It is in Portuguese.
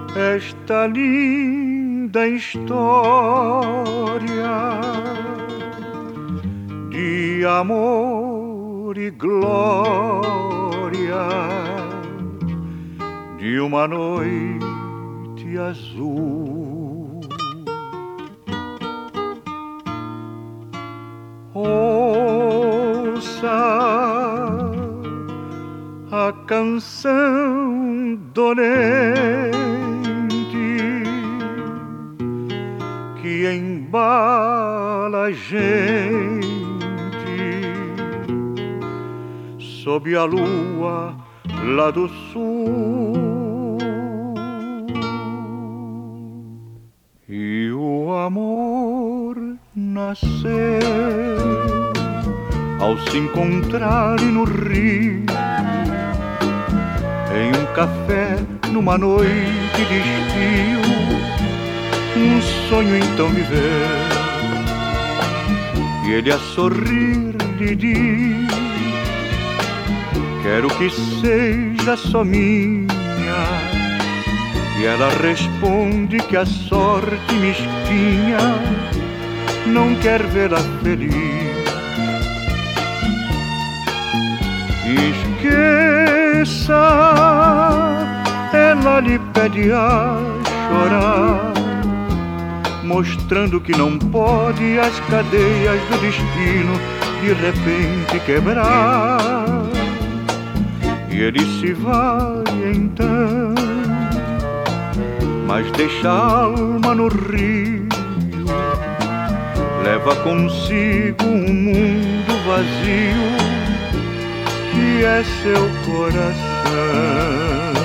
esta linda história de amor e glória de uma noite azul. Ouça a canção dolente que embala a gente sob a lua lá do sul. E o amor nasceu ao se encontrarem no rio, em um café numa noite de estio. Um sonho então me veio e ele a sorrir lhe diz: quero que seja só minha. E ela responde que a sorte mesquinha não quer vê-la feliz. Esqueça, ela lhe pede a chorar, mostrando que não pode as cadeias do destino de repente quebrar. E ele se vai então, mas deixa a alma no rio, leva consigo um mundo vazio que é seu coração.